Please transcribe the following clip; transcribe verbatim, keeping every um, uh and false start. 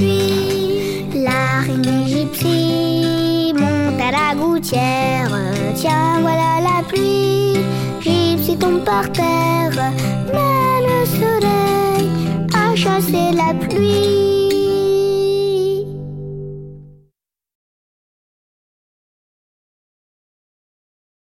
pluie. L'araignée gypsy monte à la gouttière. Tiens, voilà la pluie. Gypsy tombe par terre. Mais le soleil a chassé la pluie.